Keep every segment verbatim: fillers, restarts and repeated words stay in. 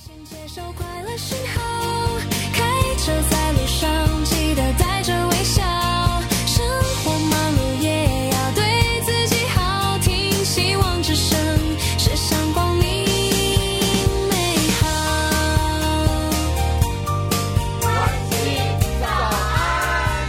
先接受快乐讯号，开车在路上记得带着微笑，生活忙碌也要对自己好，听希望之声，世上光明美好。 湾区早安，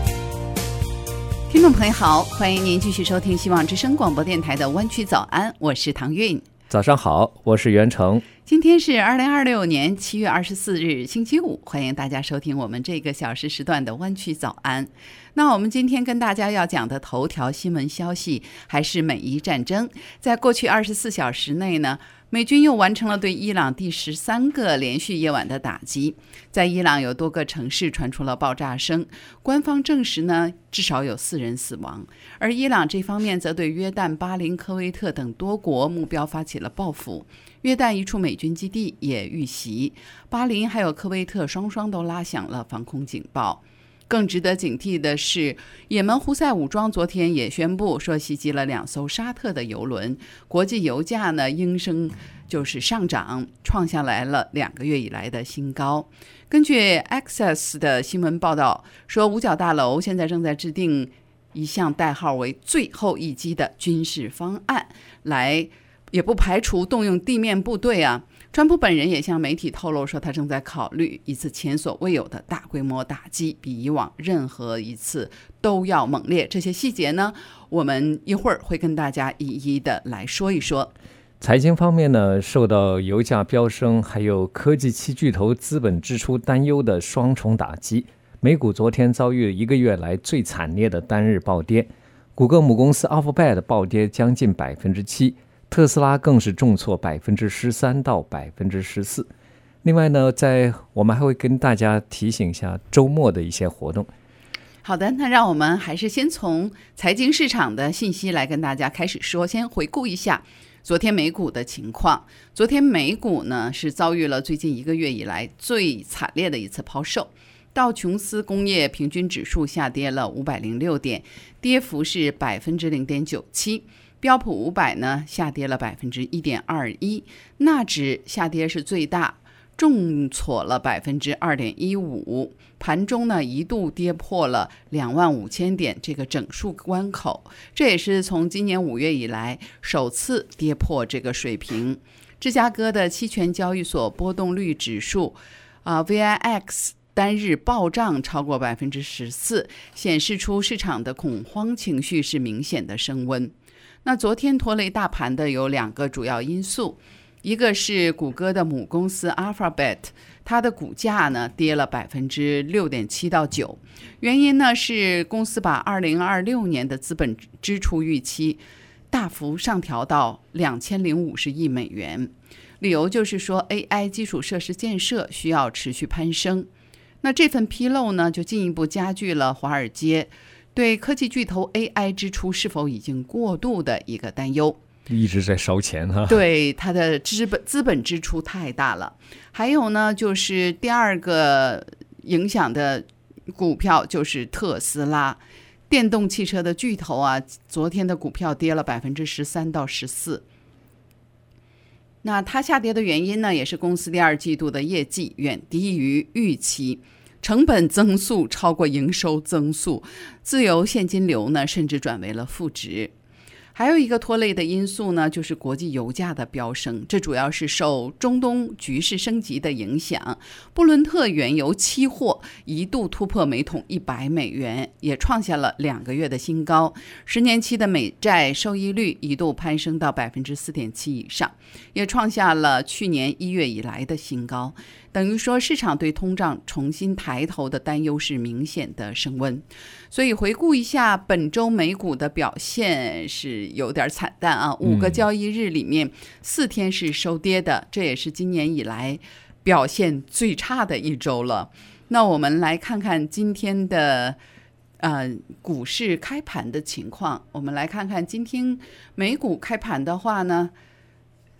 听众朋友好，欢迎您继续收听希望之声广播电台的湾区早安，我是唐韵。 早上好，我是袁成。 今天是二零二六年七月二十四日星期五，欢迎大家收听我们这个小时时段的湾区早安。那我们今天跟大家要讲的头条新闻消息还是美伊战争。在过去二十四小时内呢，美军又完成了对伊朗第十三个连续夜晚的打击，在伊朗有多个城市传出了爆炸声，官方证实呢至少有四人死亡，而伊朗这方面则对约旦、巴林、科威特等多国目标发起了报复。约旦一处美军基地也遇袭，巴林还有科威特双双都拉响了防空警报。更值得警惕的是，也门胡塞武装昨天也宣布说袭击了两艘沙特的油轮，国际油价呢应声就是上涨，创下来了两个月以来的新高。根据 Access 的新闻报道说，五角大楼现在正在制定一项代号为最后一击的军事方案，来也不排除动用地面部队啊。川普本人也向媒体透露说，他正在考虑一次前所未有的大规模打击，比以往任何一次都要猛烈。这些细节呢，我们一会儿会跟大家一一的来说一说。 财经方面呢，受到油价飙升还有科技七巨头资本支出担忧的双重打击，美股昨天遭遇一个月来最惨烈的单日暴跌，谷歌母公司 Alphabet 暴跌将近百分之七，特斯拉更是重挫百分之十三到百分之十四。另外呢，在我们还会跟大家提醒一下周末的一些活动。 好的，那让我们还是先从财经市场的信息来跟大家开始说，先回顾一下昨天美股的情况。昨天美股呢是遭遇了最近一个月以来最惨烈的一次抛售，道琼斯工业平均指数下跌了五百零六点，跌幅是百分之零点九七。标普五百呢下跌了百分之一点二一，纳指下跌是最大，重挫了百分之二点一五。盘中呢一度跌破了两万五千点这个整数关口，这也是从今年五月以来首次跌破这个水平。芝加哥的期权交易所波动率指数啊、呃、V I X。单日暴涨超过百分之十四，显示出市场的恐慌情绪是明显的升温。那昨天拖累大盘的有两个主要因素，一个是谷歌的母公司 Alphabet， 它的股价呢跌了百分之六点七到九，原因呢是公司把二零二六年的资本支出预期大幅上调到两千零五十亿美元，理由就是说 A I 基础设施建设需要持续攀升。那这份披露呢，就进一步加剧了华尔街对科技巨头 A I 支出是否已经过度的一个担忧， 一直在烧钱哈。 对，它的资本资本支出太大了。还有呢，就是第二个影响的股票就是特斯拉，电动汽车的巨头啊，昨天的股票跌了百分之十三到十四。那它下跌的原因呢，也是公司第二季度的业绩远低于预期，成本增速超过营收增速，自由现金流呢甚至转为了负值。还有一个拖累的因素呢，就是国际油价的飙升，这主要是受中东局势升级的影响。布伦特原油期货一度突破每桶一百美元，也创下了两个月的新高。十年期的美债收益率一度攀升到百分之四点七以上，也创下了去年一月以来的新高。等于说，市场对通胀重新抬头的担忧是明显的升温。所以回顾一下本周美股的表现是有点惨淡啊，五个交易日里面四天是收跌的，这也是今年以来表现最差的一周了。那我们来看看今天的呃股市开盘的情况。我们来看看今天美股开盘的话呢，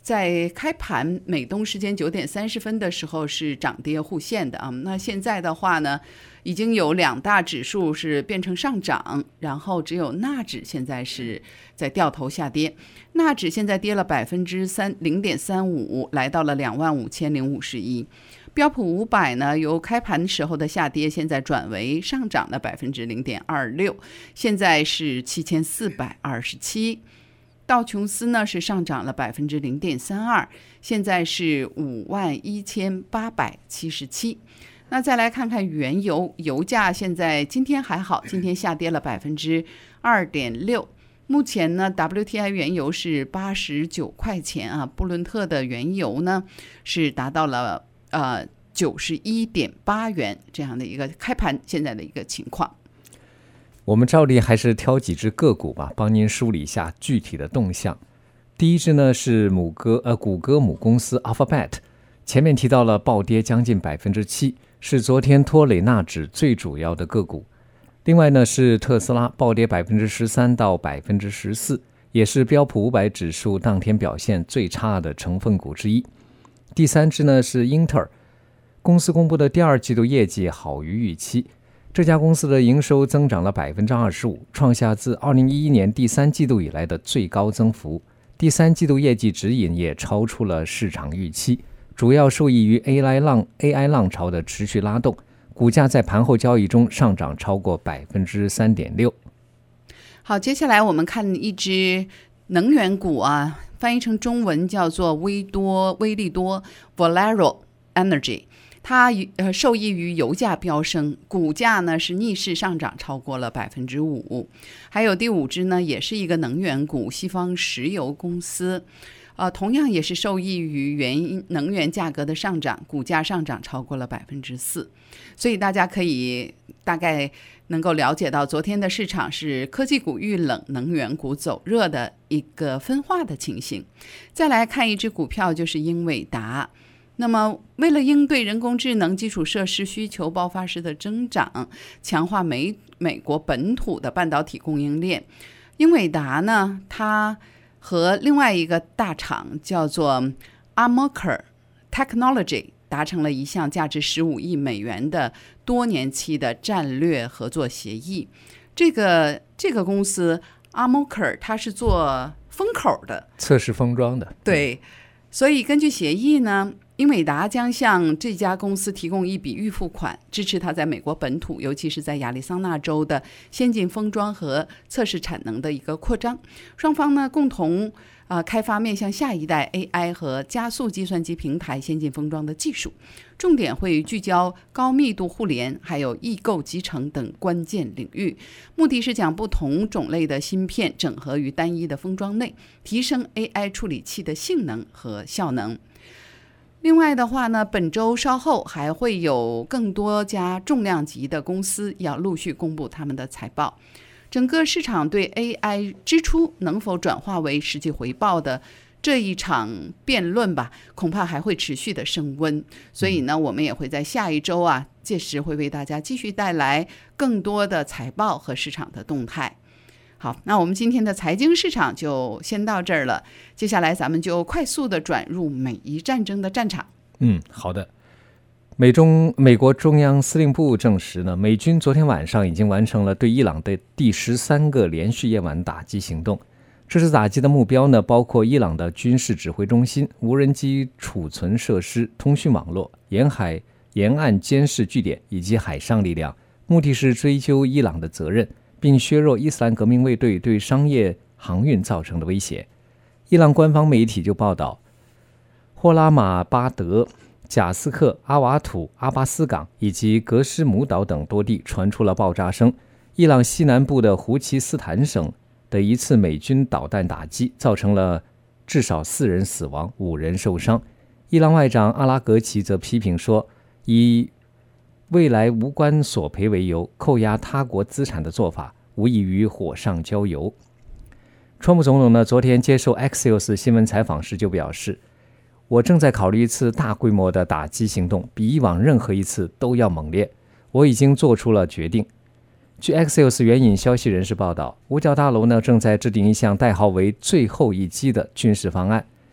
在开盘美东时间九点三十分的时候是涨跌互现的啊。那现在的话呢，已经有两大指数是变成上涨，然后只有纳指现在是在掉头下跌。纳指现在跌了百分之三零点三五，来到了两万五千零五十一。标普五百呢，由开盘时候的下跌，现在转为上涨的百分之零点二六，现在是七千四百二十七。道琼斯呢是上涨了百分之零点三二，现在是五万一千八百七十七。那再来看看原油，油价现在今天还好，今天下跌了百分之二点六。目前呢 ，W T I 原油是八十九块钱啊，布伦特的原油呢是达到了呃九十一点八元这样的一个开盘现在的一个情况。 我们照例还是挑几只个股吧，帮您梳理一下具体的动向。第一只呢是母歌呃谷歌母公司 Alphabet， 前面提到了暴跌将近百分之七，是昨天拖累纳指最主要的个股。另外呢是特斯拉暴跌百分之十三到百分之十四，也是标普五百指数当天表现最差的成分股之一。第三只呢是英特尔，公司公布的第二季度业绩好于预期，这家公司的营收增长了百分之二十五，创下自二零一一年第三季度以来的最高增幅。第三季度业绩指引也超出了市场预期，主要受益于 A I 浪 A I 浪潮的持续拉动，股价在盘后交易中上涨超过百分之三点六。 好，接下来我们看一只能源股啊，翻译成中文叫做微多微利多 Valero Energy。它呃受益于油价飙升，股价呢是逆势上涨超过了百分之五。还有第五只呢，也是一个能源股，西方石油公司，呃，同样也是受益于原能源价格的上涨，股价上涨超过了百分之四。所以大家可以大概能够了解到，昨天的市场是科技股遇冷，能源股走热的一个分化的情形。再来看一只股票，就是英伟达。那么为了应对人工智能基础设施需求爆发式的增长，强化美美国本土的半导体供应链，英伟达呢，它和另外一个大厂叫做 Amkor Technology 达成了一项价值十五亿美元的多年期的战略合作协议。这个这个公司 Amkor 它是做封口的， 测试封装的。 对，所以根据协议呢，英伟达将向这家公司提供一笔预付款，支持它在美国本土，尤其是在亚利桑那州的先进封装和测试产能的一个扩张。双方呢共同呃开发面向下一代 A I 和加速计算机平台先进封装的技术，重点会聚焦高密度互联还有异构集成等关键领域，目的是将不同种类的芯片整合于单一的封装内，提升 A I 处理器的性能和效能。另外的话呢，本周稍后还会有更多家重量级的公司要陆续公布他们的财报。整个市场对 A I 支出能否转化为实际回报的这一场辩论吧，恐怕还会持续的升温。所以呢，我们也会在下一周啊，届时会为大家继续带来更多的财报和市场的动态。好，那我们今天的财经市场就先到这儿了。接下来咱们就快速的转入美伊战争的战场。 嗯，好的。美中美国中央司令部证实呢，美军昨天晚上已经完成了对伊朗的第十三个连续夜晚打击行动。这次打击的目标呢，包括伊朗的军事指挥中心、无人机储存设施、通讯网络、沿海沿岸监视据点以及海上力量，目的是追究伊朗的责任，并削弱伊斯兰革命卫队对商业航运造成的威胁。伊朗官方媒体就报道，霍拉马巴德、贾斯克、阿瓦土、阿巴斯港以及格施姆岛等多地传出了爆炸声。伊朗西南部的胡奇斯坦省的一次美军导弹打击造成了至少四人死亡，五人受伤。伊朗外长阿拉格齐则批评说，以未来无关索赔为由扣押他国资产的做法无异于火上浇油。川普总统呢，昨天接受 Axios 新闻采访时就表示，我正在考虑一次大规模的打击行动，比以往任何一次都要猛烈，我已经做出了决定。据 Axios 援引消息人士报道，五角大楼呢正在制定一项代号为最后一击的军事方案，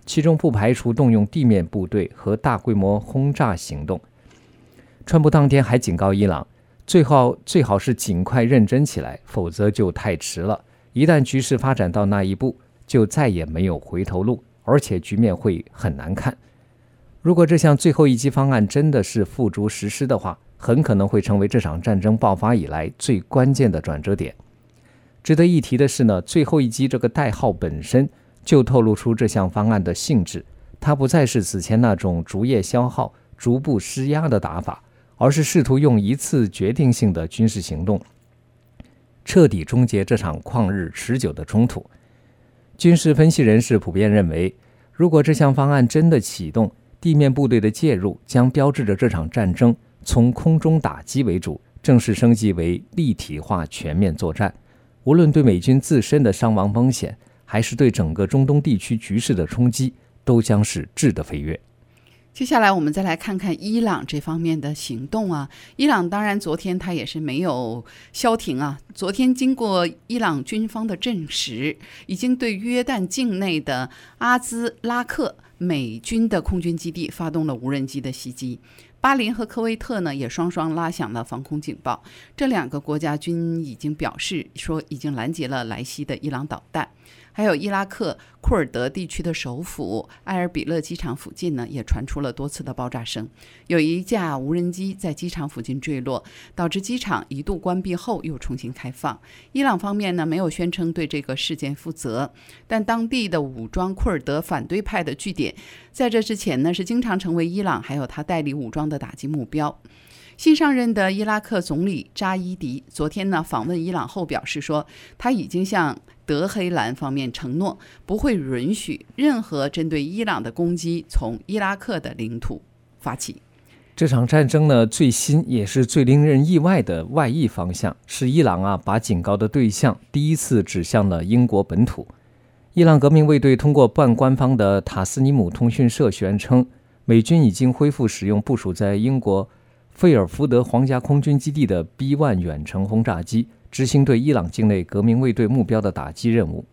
其中不排除动用地面部队和大规模轰炸行动。川普当天还警告伊朗，最好最好是尽快认真起来，否则就太迟了。一旦局势发展到那一步，就再也没有回头路，而且局面会很难看。如果这项最后一击方案真的是付诸实施的话，很可能会成为这场战争爆发以来最关键的转折点。值得一提的是呢，最后一击这个代号本身就透露出这项方案的性质，它不再是此前那种逐夜消耗、逐步施压的打法，而是试图用一次决定性的军事行动，彻底终结这场旷日持久的冲突。军事分析人士普遍认为，如果这项方案真的启动，地面部队的介入将标志着这场战争从空中打击为主，正式升级为立体化全面作战。无论对美军自身的伤亡风险，还是对整个中东地区局势的冲击，都将是质的飞跃。 接下来我们再来看看伊朗这方面的行动啊。伊朗当然昨天他也是没有消停啊。昨天经过伊朗军方的证实，已经对约旦境内的阿兹拉克美军的空军基地发动了无人机的袭击。巴林和科威特呢也双双拉响了防空警报，这两个国家均已经表示说已经拦截了来袭的伊朗导弹。还有伊拉克库尔德地区的首府埃尔比勒机场附近呢，也传出了多次的爆炸声。有一架无人机在机场附近坠落，导致机场一度关闭后又重新开放。伊朗方面呢没有宣称对这个事件负责，但当地的武装库尔德反对派的据点，在这之前呢是经常成为伊朗还有他代理武装的打击目标。新上任的伊拉克总理扎伊迪昨天呢访问伊朗后表示说，他已经向德黑兰方面承诺，不会允许任何针对伊朗的攻击从伊拉克的领土发起。 这场战争呢，最新也是最令人意外的外溢方向是伊朗啊把警告的对象第一次指向了英国本土。伊朗革命卫队通过半官方的塔斯尼姆通讯社宣称，美军已经恢复使用部署在英国费尔福德皇家空军基地的 B 一 远程轰炸机，执行对伊朗境内革命卫队目标的打击任务。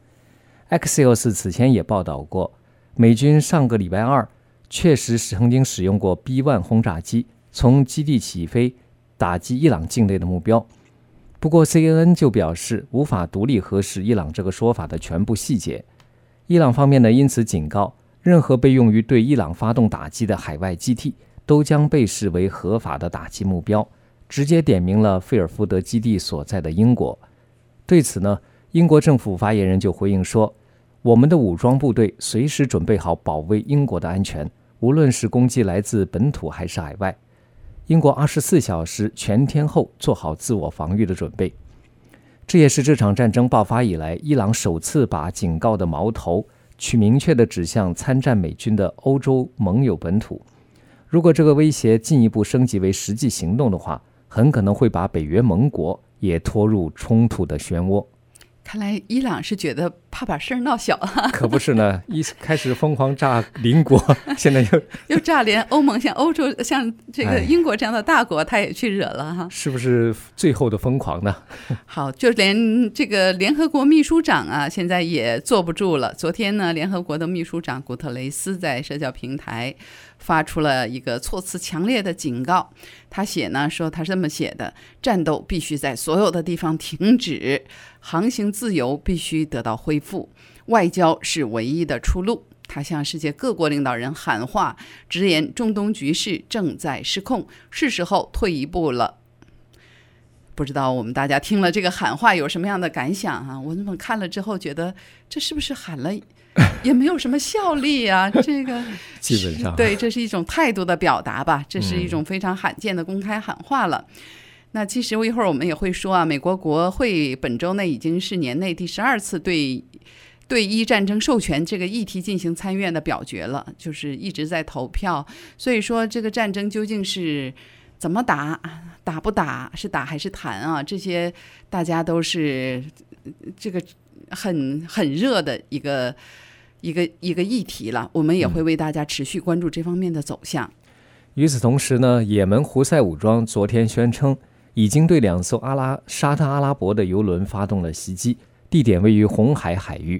Axios 此前也报道过，美军上个礼拜二确实曾经使用过 B 一 轰炸机从基地起飞打击伊朗境内的目标。不过 C N N 就表示无法独立核实伊朗这个说法的全部细节。伊朗方面呢因此警告，任何被用于对伊朗发动打击的海外基地都将被视为合法的打击目标，直接点名了费尔福德基地所在的英国。对此呢，英国政府发言人就回应说，我们的武装部队随时准备好保卫英国的安全，无论是攻击来自本土还是海外。英国二十四小时全天候做好自我防御的准备。这也是这场战争爆发以来，伊朗首次把警告的矛头去明确地指向参战美军的欧洲盟友本土。如果这个威胁进一步升级为实际行动的话，很可能会把北约盟国也拖入冲突的漩涡。 看来伊朗是觉得怕把事儿闹小啊， 可不是呢，一开始疯狂炸邻国，现在又又炸连欧盟，像欧洲像这个英国这样的大国，他也去惹了哈， 是不是最后的疯狂呢？ 好，就连这个联合国秘书长啊，现在也坐不住了。昨天呢，联合国的秘书长古特雷斯在社交平台发出了一个措辞强烈的警告。他写呢说，他是这么写的：战斗必须在所有的地方停止，航行自由必须得到恢复，外交是唯一的出路。他向世界各国领导人喊话，直言中东局势正在失控，是时候退一步了。不知道我们大家听了这个喊话有什么样的感想啊？我怎么看了之后觉得这是不是喊了也没有什么效力啊？这个基本上对，这是一种态度的表达吧，这是一种非常罕见的公开喊话了。嗯、那其实一会儿我们也会说啊，美国国会本周内已经是年内第十二次对对伊战争授权这个议题进行参院的表决了，就是一直在投票。所以说这个战争究竟是怎么打，打不打，是打还是谈啊？这些大家都是这个很很热的一个一个一个议题了，我们也会为大家持续关注这方面的走向。嗯、 与此同时呢，也门胡塞武装昨天宣称，已经对两艘阿拉沙特阿拉伯的油轮发动了袭击，地点位于红海海域。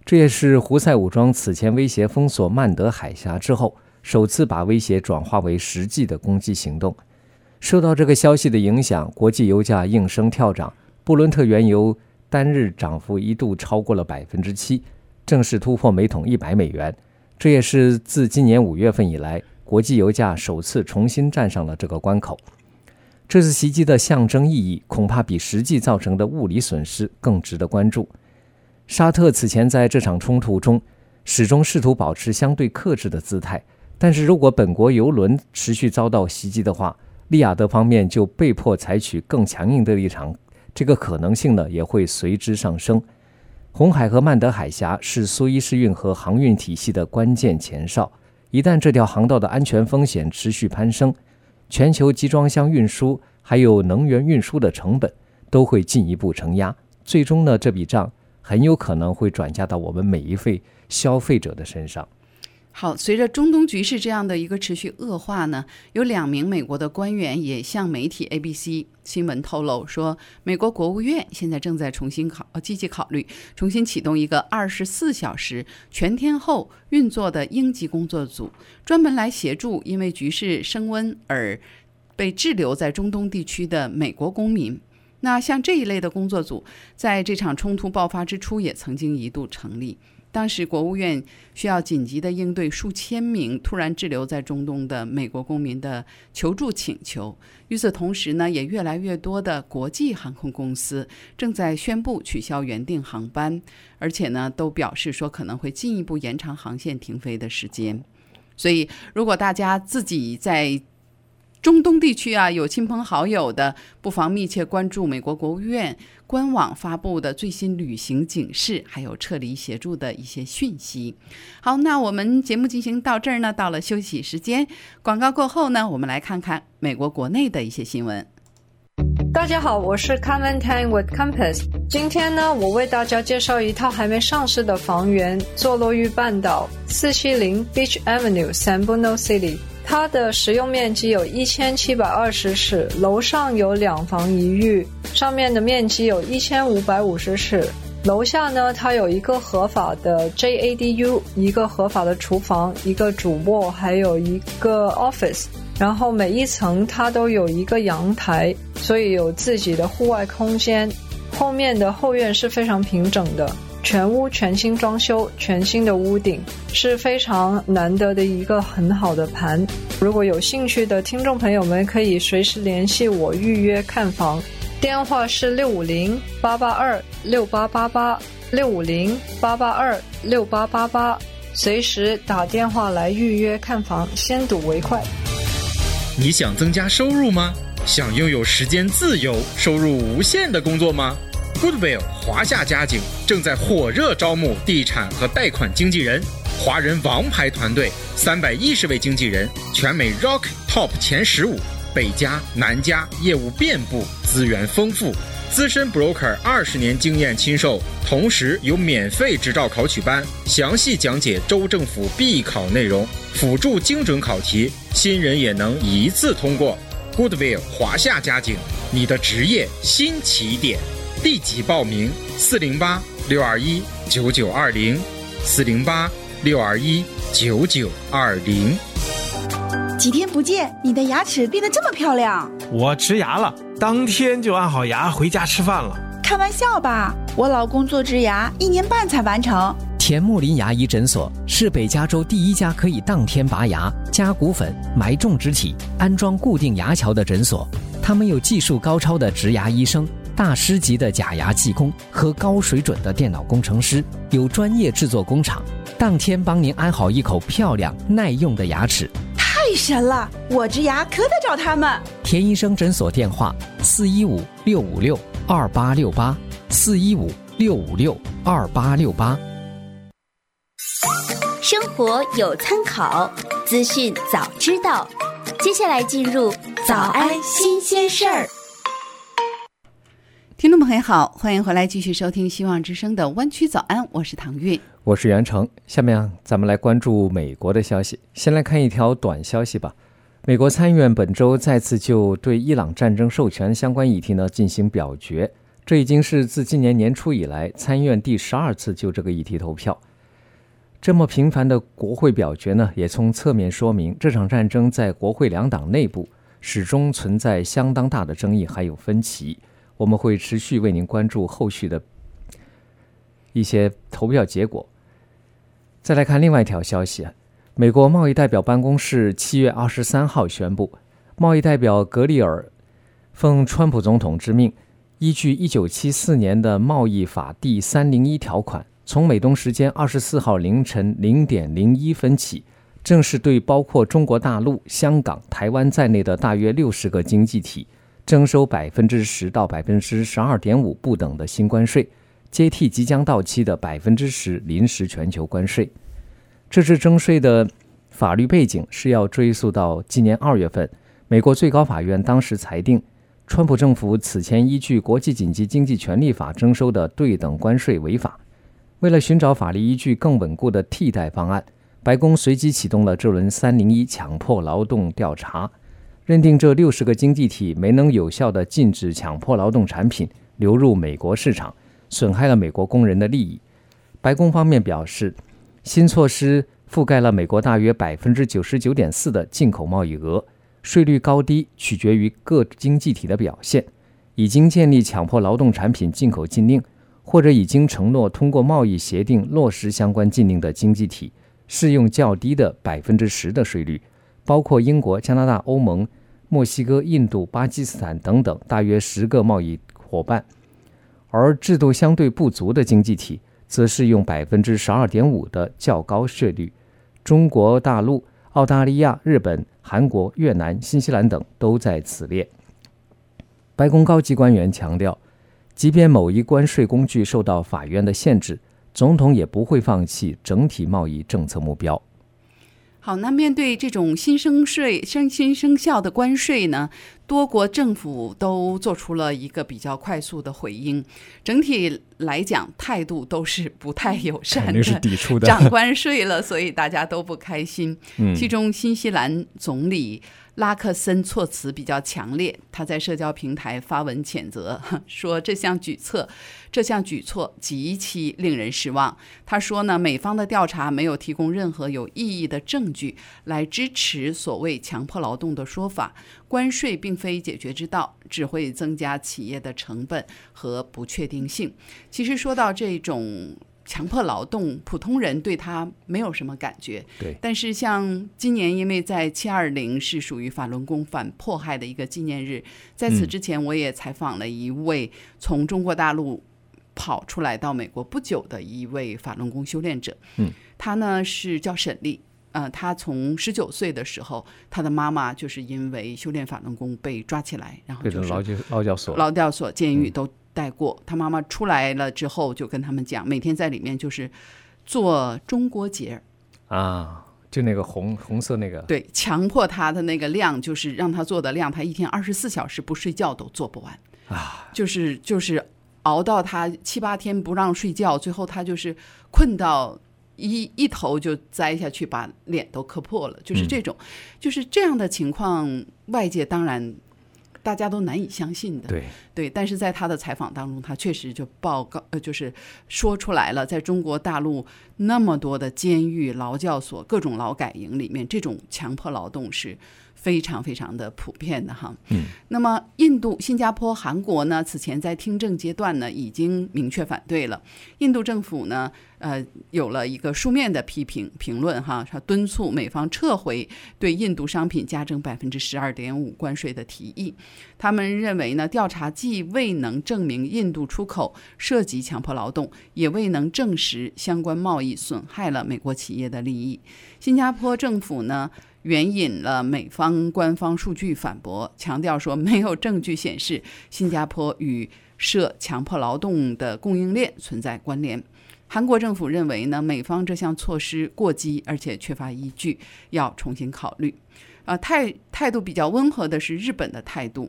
这也是胡塞武装此前威胁封锁曼德海峡之后，首次把威胁转化为实际的攻击行动。受到这个消息的影响，国际油价应声跳涨，布伦特原油单日涨幅一度超过了 百分之七， 正式突破每桶一百美元。这也是自今年五月份以来，国际油价首次重新站上了这个关口。这次袭击的象征意义恐怕比实际造成的物理损失更值得关注。沙特此前在这场冲突中始终试图保持相对克制的姿态，但是如果本国油轮持续遭到袭击的话，利雅得方面就被迫采取更强硬的立场，这个可能性呢也会随之上升。红海和曼德海峡是苏伊士运河航运体系的关键前哨，一旦这条航道的安全风险持续攀升，全球集装箱运输还有能源运输的成本都会进一步承压，最终呢这笔账很有可能会转嫁到我们每一位消费者的身上。 好，随着中东局势这样的一个持续恶化呢，有两名美国的官员也向媒体 A B C 新闻透露说，美国国务院现在正在重新考积极考虑重新启动一个二十四小时全天候运作的应急工作组，专门来协助因为局势升温而被滞留在中东地区的美国公民。那像这一类的工作组，在这场冲突爆发之初也曾经一度成立。当时国务院需要紧急的应对数千名突然滞留在中东的美国公民的求助请求。与此同时呢，也越来越多的国际航空公司正在宣布取消原定航班，而且呢，都表示说可能会进一步延长航线停飞的时间。所以，如果大家自己在中东地区啊有亲朋好友的，不妨密切关注美国国务院官网发布的最新旅行警示，还有撤离协助的一些讯息。好，那我们节目进行到这儿呢，到了休息时间，广告过后呢，我们来看看美国国内的一些新闻。 大家好，我是 Carmen Tang with Compass。今天呢，我为大家介绍一套还没上市的房源，坐落于半岛四七零 Beach Avenue San Bruno City。它的实用面积有一千七百二十尺，楼上有两房一浴，上面的面积有一千五百五十尺。楼下呢，它有一个合法的 J A D U， 一个合法的厨房，一个主卧，还有一个 office。然后每一层它都有一个阳台，所以有自己的户外空间。后面的后院是非常平整的，全屋全新装修，全新的屋顶，是非常难得的一个很好的盘。如果有兴趣的听众朋友们，可以随时联系我预约看房，电话是六五零八八二六八八八 六五零八八二六八八八，随时打电话来预约看房，先睹为快。 你想增加收入吗？想拥有时间自由、收入无限的工作吗？ Goodwill 华夏家景正在火热招募地产和贷款经纪人，华人王牌团队，三百一十位经纪人，全美 Rock Top 前十五，北加南加，业务遍布，资源丰富。资深 broker 二十年经验亲授，同时有免费执照考取班，详细讲解州政府必考内容，辅助精准考题，新人也能一次通过。Goodwill 华夏家景，你的职业新起点。立即报名：四零八六二一九九二零，四零八六二一九九二零。 几天不见，你的牙齿变得这么漂亮。 我植牙了，当天就按好牙回家吃饭了。 开玩笑吧，我老公做植牙一年半才完成。 田木林牙医诊所是北加州第一家可以当天拔牙、加骨粉、埋种植体、安装固定牙桥的诊所。他们有技术高超的植牙医生、大师级的假牙技工和高水准的电脑工程师，有专业制作工厂，当天帮您安好一口漂亮耐用的牙齿。 太神了，我植牙可得找他们。 田医生诊所电话：四一五六五六二八六八，四一五六五六二八六八。 生活有参考，资讯早知道。接下来进入早安新鲜事儿。 听众朋友好，欢迎回来继续收听希望之声的湾区早安，我是唐韵， 我是袁成。下面啊，咱们来关注美国的消息。先来看一条短消息吧。美国参议院本周再次就对伊朗战争授权相关议题呢进行表决，这已经是自今年年初以来参议院第十二次就这个议题投票。 这么频繁的国会表决呢，也从侧面说明这场战争在国会两党内部始终存在相当大的争议还有分歧。我们会持续为您关注后续的一些投票结果。再来看另外一条消息，美国贸易代表办公室七月二十三号宣布，贸易代表格里尔奉川普总统之命，依据一九七四年的贸易法第三零一条款，从美东时间二十四号凌晨零点零一分起，正式对包括中国大陆、香港、台湾在内的大约六十个经济体征收百分之十到百分之十二点五不等的新关税，接替即将到期的百分之十临时全球关税。这次征税的法律背景是要追溯到今年二月份，美国最高法院当时裁定，川普政府此前依据国际紧急经济权利法征收的对等关税违法。为了寻找法律依据更稳固的替代方案，白宫随即启动了这轮三零一强迫劳动调查，认定这六十个经济体没能有效地禁止强迫劳动产品流入美国市场，损害了美国工人的利益。白宫方面表示，新措施覆盖了美国大约 百分之九十九点四 的进口贸易额，税率高低取决于各经济体的表现。已经建立强迫劳动产品进口禁令，或者已经承诺通过贸易协定落实相关禁令的经济体，适用较低的 百分之十 的税率，包括英国、加拿大、欧盟、墨西哥、印度、巴基斯坦等等大约十个贸易伙伴。而制度相对不足的经济体则适用 百分之十二点五 的较高税率。中国大陆、澳大利亚、日本、韩国、越南、新西兰等都在此列。白宫高级官员强调，即便某一关税工具受到法院的限制，总统也不会放弃整体贸易政策目标。 好，那面对这种新生税、新新生效的关税呢，多国政府都做出了一个比较快速的回应。整体来讲，态度都是不太友善的， 肯定是抵触的。 涨关税了，所以大家都不开心。 嗯、 其中，新西兰总理拉克森措辞比较强烈，他在社交平台发文谴责，说这项举措这项举措极其令人失望。他说呢，美方的调查没有提供任何有意义的证据来支持所谓强迫劳动的说法，关税并非解决之道，只会增加企业的成本和不确定性。其实说到这种强迫劳动，普通人对他没有什么感觉。 对， 但是像今年，因为在七二零是属于法轮功反迫害的一个纪念日，在此之前我也采访了一位从中国大陆跑出来到美国不久的一位法轮功修炼者。 嗯， 他呢是叫沈丽。呃，他从十九岁的时候，他的妈妈就是因为修炼法轮功被抓起来，然后就是劳教劳教所、 劳教所、监狱都待过。嗯、他妈妈出来了之后，就跟他们讲，每天在里面就是做中国结啊，就那个红红色那个， 对，强迫他的那个量，就是让他做的量，他一天二十四小时不睡觉都做不完啊， 就是就是熬到他七八天不让睡觉，最后他就是困到。一一头就栽下去，把脸都磕破了，就是这种，嗯、就是这样的情况，外界当然大家都难以相信的。 对对，但是在他的采访当中，他确实就报告，呃，就是说出来了，在中国大陆那么多的监狱、劳教所、各种劳改营里面，这种强迫劳动是非常非常的普遍的哈。 嗯， 那么印度、新加坡、韩国呢，此前在听证阶段呢，已经明确反对了。印度政府呢，呃，有了一个书面的批评评论哈，他敦促美方撤回对印度商品加征百分之十二点五关税的提议。他们认为呢，调查既未能证明印度出口涉及强迫劳动，也未能证实相关贸易损害了美国企业的利益。新加坡政府呢，援引了美方官方数据反驳，强调说没有证据显示新加坡与涉强迫劳动的供应链存在关联。韩国政府认为呢，美方这项措施过激，而且缺乏依据，要重新考虑。啊，态态度比较温和的是日本的态度。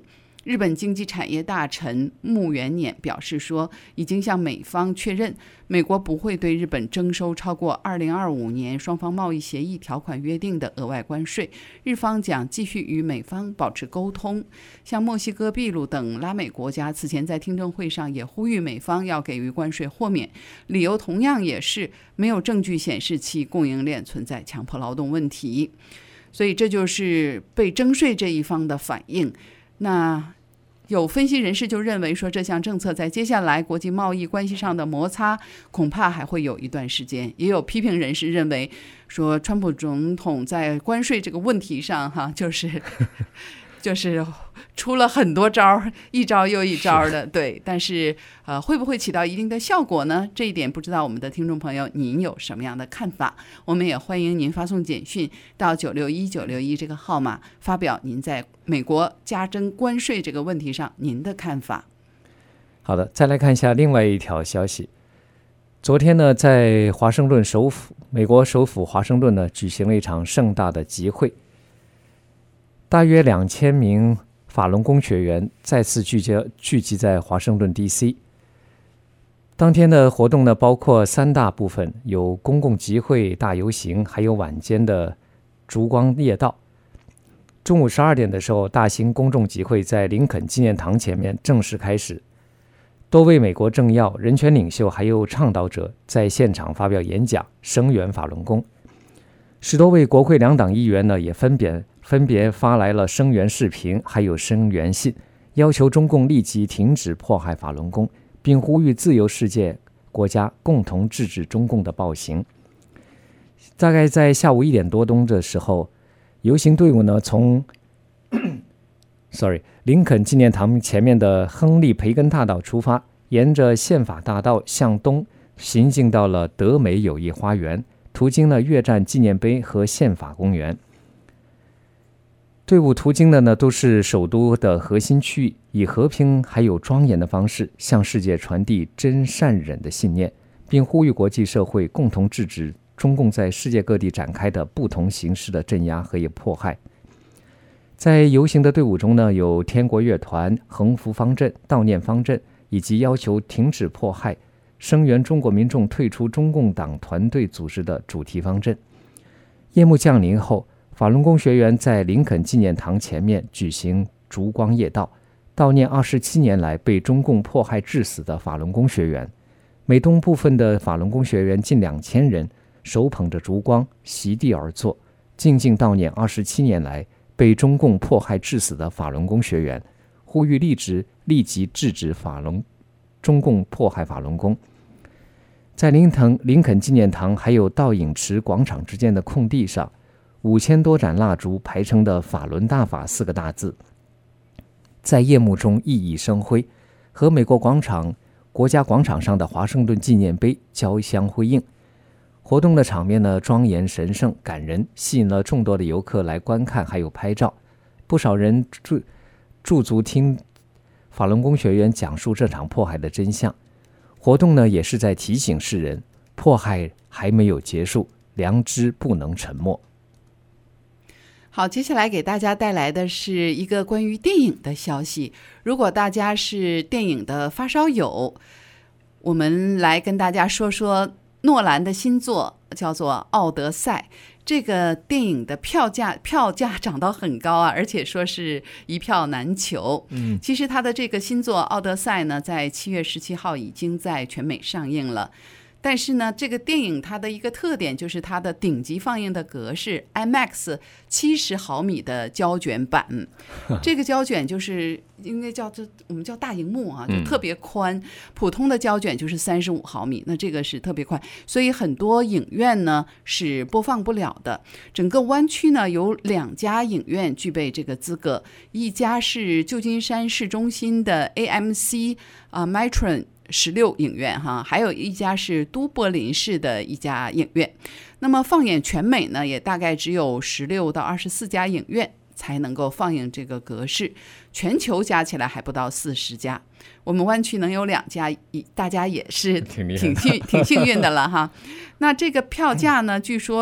日本经济产业大臣木原稔表示说，已经向美方确认，美国不会对日本征收超过二零二五年双方贸易协议条款约定的额外关税，日方将继续与美方保持沟通。像墨西哥、秘鲁等拉美国家此前在听证会上也呼吁美方要给予关税豁免，理由同样也是没有证据显示其供应链存在强迫劳动问题。所以这就是被征税这一方的反应。那有分析人士就认为说，这项政策在接下来国际贸易关系上的摩擦恐怕还会有一段时间。也有批评人士认为说，川普总统在关税这个问题上哈，就是就是出了很多招，一招又一招的，对。但是呃，会不会起到一定的效果呢？这一点不知道我们的听众朋友您有什么样的看法？我们也欢迎您发送简讯到九六一九六一这个号码，发表您在美国加征关税这个问题上您的看法。 好的，再来看一下另外一条消息。昨天呢，在华盛顿首府，美国首府华盛顿呢，举行了一场盛大的集会。大约两千名法轮功学员再次聚集聚集在华盛顿 D C。 当天的活动呢，包括三大部分，有公共集会、大游行，还有晚间的烛光夜道。中午十二点的时候，大型公众集会在林肯纪念堂前面正式开始。多位美国政要、人权领袖还有倡导者在现场发表演讲，声援法轮功。十多位国会两党议员呢，也分别分别发来了声援视频，还有声援信，要求中共立即停止迫害法轮功，并呼吁自由世界国家共同制止中共的暴行。大概在下午一点多钟的时候，游行队伍呢从sorry 林肯纪念堂前面的亨利培根大道出发，沿着宪法大道向东行进到了德美友谊花园，途经了越战纪念碑和宪法公园。队伍途经的呢都是首都的核心区域，以和平还有庄严的方式向世界传递真善忍的信念，并呼吁国际社会共同制止中共在世界各地展开的不同形式的镇压和迫害。在游行的队伍中呢，有天国乐团、横幅方阵、悼念方阵，以及要求停止迫害、声援中国民众退出中共党团队组织的主题方阵。夜幕降临后，法轮功学员在林肯纪念堂前面举行烛光夜道，悼念二十七年来被中共迫害致死的法轮功学员。美东部分的法轮功学员近两千人手捧着烛光席地而坐，静静悼念二十七年来被中共迫害致死的法轮功学员，呼吁立即立即制止法轮中共迫害法轮功。在林肯林肯纪念堂还有倒影池广场之间的空地上，五千多盏蜡烛排成的法轮大法四个大字在夜幕中熠熠生辉，和美国广场国家广场上的华盛顿纪念碑交相辉映。活动的场面呢，庄严神圣感人，吸引了众多的游客来观看还有拍照。不少人驻驻足听法轮功学员讲述这场迫害的真相。活动呢，也是在提醒世人，迫害还没有结束，良知不能沉默。 好，接下来给大家带来的是一个关于电影的消息。如果大家是电影的发烧友，我们来跟大家说说诺兰的新作，叫做《奥德赛》。这个电影的票价票价涨到很高啊，而且说是一票难求。嗯，其实他的这个新作《奥德赛》呢，在七月十七号已经在全美上映了。但是呢，这个电影它的一个特点就是它的顶级放映的格式 I M A X 七十毫米的胶卷版。这个胶卷就是应该叫这我们叫大荧幕啊，就特别宽。嗯、普通的胶卷就是三十五毫米，那这个是特别宽，所以很多影院呢是播放不了的。整个湾区呢有两家影院具备这个资格，一家是旧金山市中心的 A M C 啊、呃、Metron。十六影院哈，还有一家是都柏林市的一家影院。那么放眼全美呢，也大概只有十六到二十四家影院才能够放映这个格式，全球加起来还不到四十家。我们湾区能有两家，大家也是挺幸挺幸运的了哈。那这个票价呢，据说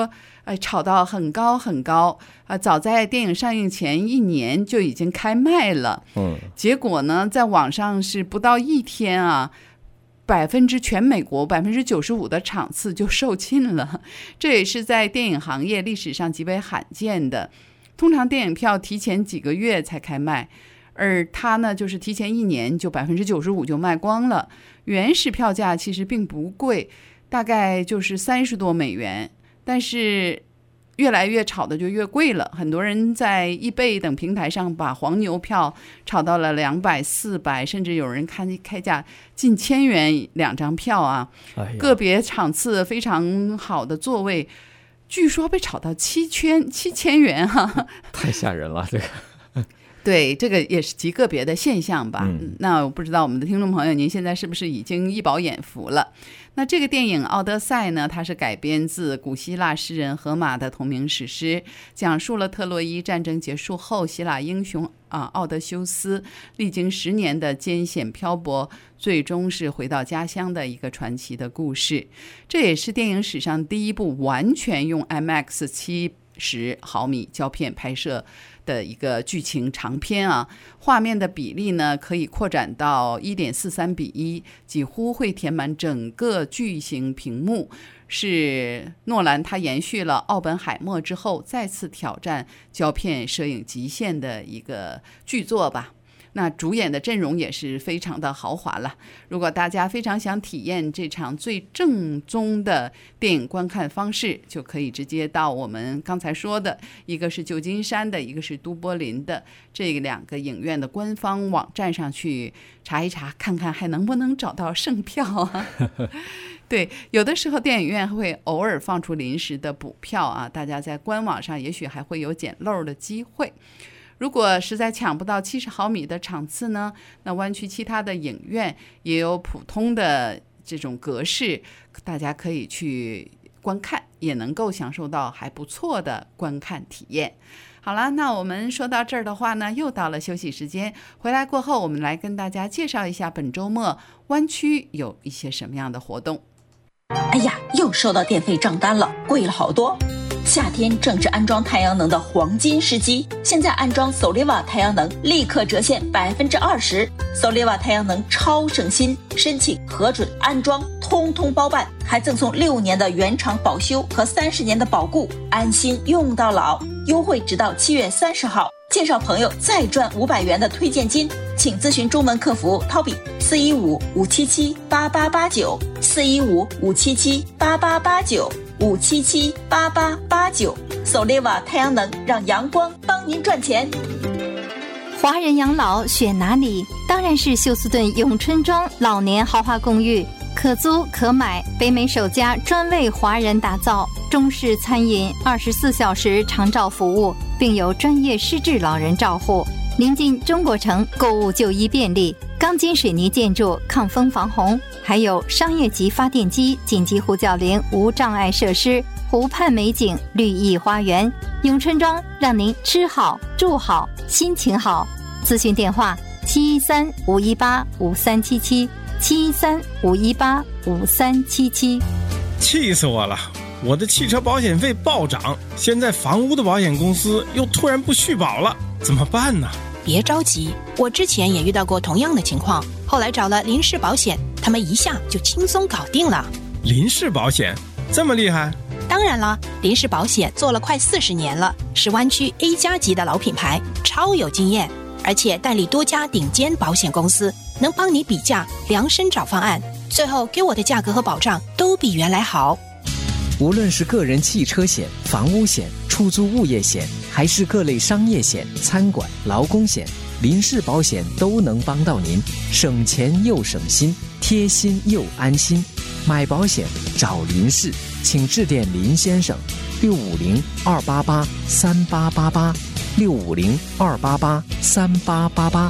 呃，炒到很高很高啊、呃！早在电影上映前一年就已经开卖了。 嗯， 结果呢，在网上是不到一天啊，百分之全美国百分之九十五的场次就售罄了，这也是在电影行业历史上极为罕见的。通常电影票提前几个月才开卖，而它呢，就是提前一年就百分之九十五就卖光了。原始票价其实并不贵，大概就是三十多美元。但是越来越炒的就越贵了，很多人在eBay等平台上把黄牛票炒到了两百、四百，甚至有人开开价近千元两张票啊！ 哎、 个别场次非常好的座位，据说被炒到七千七千元哈、啊， 太吓人了这个。 对，这个也是极个别的现象吧。 嗯、 那我不知道我们的听众朋友，您现在是不是已经一饱眼福了？那这个电影《奥德赛》呢，它是改编自古希腊诗人荷马的同名史诗，讲述了特洛伊战争结束后，希腊英雄啊奥德修斯历经十年的艰险漂泊，最终是回到家乡的一个传奇的故事。这也是电影史上第一部完全用 I M A X 七十毫米胶片拍摄的一个剧情长片啊，画面的比例呢可以扩展到 一点四三比一，几乎会填满整个巨型屏幕，是诺兰他延续了奥本海默之后再次挑战胶片摄影极限的一个巨作吧。那主演的阵容也是非常的豪华了。如果大家非常想体验这场最正宗的电影观看方式，就可以直接到我们刚才说的，一个是旧金山的，一个是都柏林的这两个影院的官方网站上去查一查，看看还能不能找到剩票啊。对，有的时候电影院会偶尔放出临时的补票啊，大家在官网上也许还会有捡漏的机会。如果实在抢不到七十毫米的场次呢，那湾区其他的影院也有普通的这种格式，大家可以去观看，也能够享受到还不错的观看体验。好了，那我们说到这儿的话呢，又到了休息时间。回来过后，我们来跟大家介绍一下本周末湾区有一些什么样的活动。 哎呀，又收到电费账单了，贵了好多。夏天正是安装太阳能的黄金时机，现在安装 Soliva 太阳能立刻折现百分之二十。Soliva 太阳能超省心，申请核准安装通通包办，还赠送六年的原厂保修和三十年的保固，安心用到老。优惠直到七月三十号，介绍朋友再赚五百元的推荐金，请咨询中文客服 Toby 四一五五七七八八八九四一五五七七八八八九。五七七八八八九 Soliva 太阳能，让阳光帮您赚钱。 华人养老选哪里？当然是休斯顿永春庄老年豪华公寓，可租可买，北美首家专为华人打造，中式餐饮，二十四小时长照服务，并有专业失智老人照护。临近中国城，购物就医便利，钢筋水泥建筑，抗风防洪，还有商业级发电机、紧急呼叫铃、无障碍设施，湖畔美景，绿意花园。永春庄让您吃好住好心情好。咨询电话七一三五一八五三七七七一三五一八五三七七。 气死我了！我的汽车保险费暴涨，现在房屋的保险公司又突然不续保了，怎么办呢？ 别着急，我之前也遇到过同样的情况，后来找了林氏保险，他们一下就轻松搞定了。 林氏保险这么厉害？ 当然了，林氏保险做了快四十年了，是湾区 A 加级的老品牌，超有经验，而且代理多家顶尖保险公司，能帮你比价量身找方案，最后给我的价格和保障都比原来好。 无论是个人汽车险、房屋险、出租物业险，还是各类商业险、餐馆、劳工险，林氏保险都能帮到您，省钱又省心，贴心又安心。买保险找林氏，请致电林先生，六五零二八八三八八八，六五零二八八三八八八。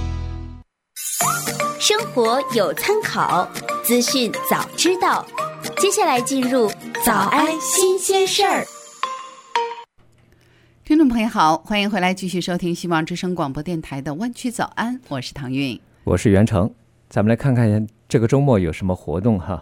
生活有参考，资讯早知道。接下来进入早安新鲜事儿。 听众朋友好，欢迎回来继续收听希望之声广播电台的湾区早安，我是唐韵， 我是袁成。咱们来看看这个周末有什么活动哈。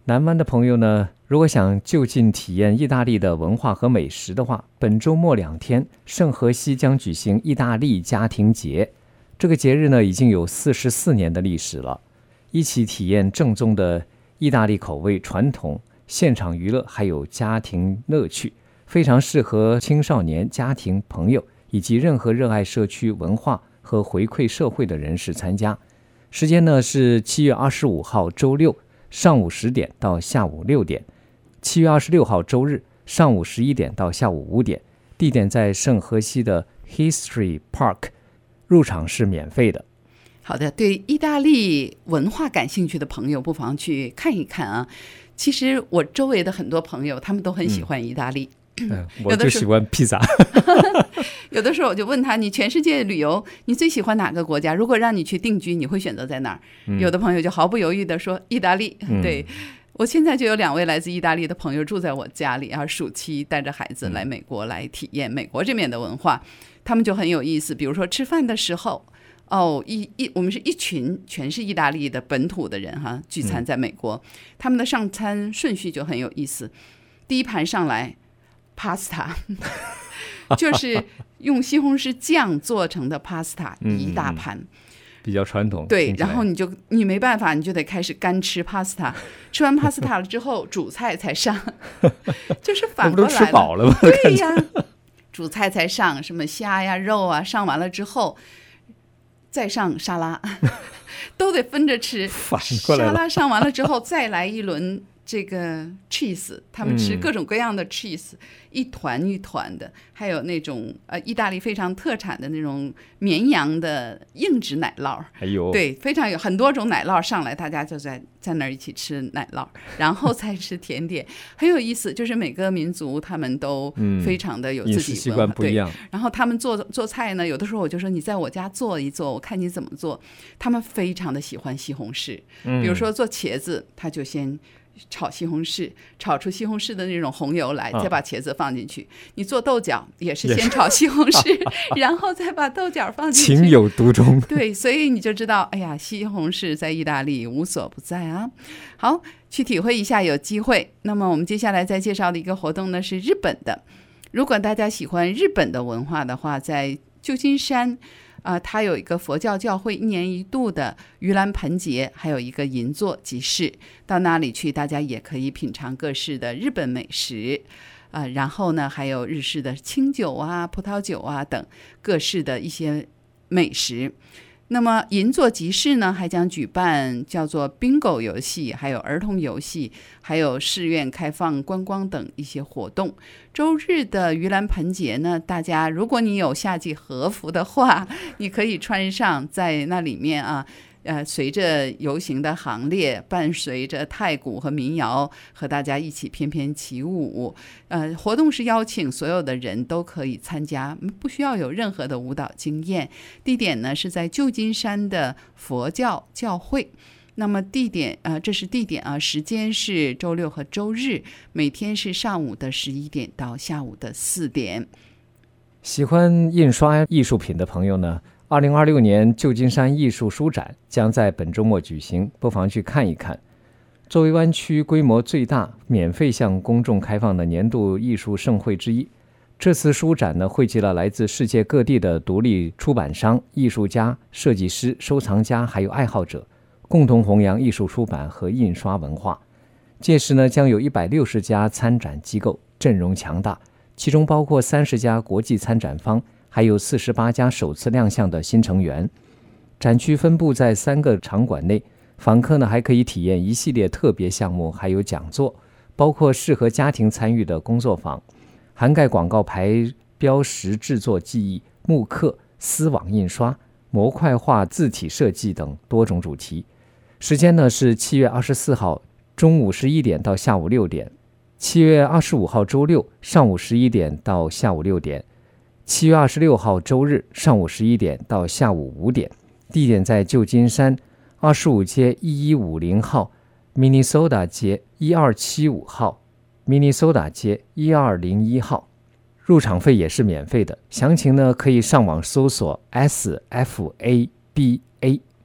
南湾的朋友呢，如果想就近体验意大利的文化和美食的话，本周末两天，圣荷西将举行意大利家庭节。这个节日呢，已经有四十四年的历史了，一起体验正宗的意大利口味、传统、现场娱乐，还有家庭乐趣，非常适合青少年、家庭、朋友以及任何热爱社区文化和回馈社会的人士参加。时间呢是七月二十五号周六上午十点到下午六点，七月二十六号周日上午十一点到下午五点，地点在圣荷西的 History Park， 入场是免费的。 好的，对意大利文化感兴趣的朋友不妨去看一看啊。其实我周围的很多朋友他们都很喜欢意大利， 嗯，我就喜欢披萨。 有的时候我就问他，你全世界旅游你最喜欢哪个国家？如果让你去定居，你会选择在哪儿？嗯、有的朋友就毫不犹豫地说意大利。嗯、对，我现在就有两位来自意大利的朋友住在我家里，而暑期带着孩子来美国来体验美国这边的文化，他们就很有意思。比如说吃饭的时候，哦，一一我们是一群全是意大利的本土的人哈，聚餐在美国，嗯、他们的上餐顺序就很有意思。第一盘上来 pasta， 就是用西红柿酱做成的 pasta，嗯、一大盘。 比较传统， 对，然后你就你没办法，你就得开始干吃 pasta， 吃完 pasta 了之后，主菜才上，就是反过来了， 不都吃饱了吗？ 对呀，主菜才上，什么虾呀、肉啊，上完了之后再上沙拉，都得分着吃。 反过来了， 沙拉上完了之后，再来一轮这个 cheese， 他们吃各种各样的 cheese，嗯、一团一团的，还有那种呃意大利非常特产的那种绵羊的硬质奶酪， 还有对，非常有很多种奶酪上来，大家就在在那儿一起吃奶酪，然后再吃甜点，很有意思。就是每个民族他们都非常的有自己文化， 饮食习惯不一样。 然后他们做做菜呢，有的时候我就说你在我家做一做，我看你怎么做。他们非常的喜欢西红柿， 嗯、 比如说做茄子，他就先炒西红柿，炒出西红柿的那种红油来，再把茄子放进去。啊、你做豆角也是先炒西红柿，然后再把豆角放进去。 情有独钟。 对，所以你就知道，哎呀，西红柿在意大利无所不在啊。好，去体会一下，有机会。那么我们接下来再介绍的一个活动呢是日本的。如果大家喜欢日本的文化的话，在旧金山。啊、呃，它有一个佛教教会一年一度的盂兰盆节，还有一个银座集市，到那里去，大家也可以品尝各式的日本美食，呃，然后呢，还有日式的清酒啊、葡萄酒啊等各式的一些美食。那么银座集市呢，还将举办叫做 bingo 游戏，还有儿童游戏，还有寺院开放观光等一些活动。周日的盂兰盆节呢，大家如果你有夏季和服的话，你可以穿上，在那里面啊，呃，随着游行的行列，伴随着太鼓和民谣，和大家一起翩翩起舞。呃，活动是邀请所有的人都可以参加，不需要有任何的舞蹈经验。地点呢是在旧金山的佛教教会。那么地点啊、呃，这是地点啊，时间是周六和周日，每天是上午的十一点到下午的四点。 喜欢印刷艺术品的朋友呢，二零二六年旧金山艺术书展将在本周末举行，不妨去看一看。作为湾区规模最大、免费向公众开放的年度艺术盛会之一，这次书展呢，汇集了来自世界各地的独立出版商、艺术家、设计师、收藏家还有爱好者，共同弘扬艺术出版和印刷文化。届时呢，将有一百六十家参展机构，阵容强大，其中包括三十家国际参展方，还有四十八家首次亮相的新成员。展区分布在三个场馆内，访客呢还可以体验一系列特别项目，还有讲座，包括适合家庭参与的工作坊，涵盖广告牌标识制作技艺、木刻、丝网印刷、模块化字体设计等多种主题。时间呢是七月二十四号中午十一点到下午六点，七月二十五号周六上午十一点到下午六点，七月二十六号周日上午十一点到下午五点。地点在旧金山二十五街一一五零号、Minnesota 街一二七五号、Minnesota 街一二零一号。入场费也是免费的，详情呢可以上网搜索 S F A B A。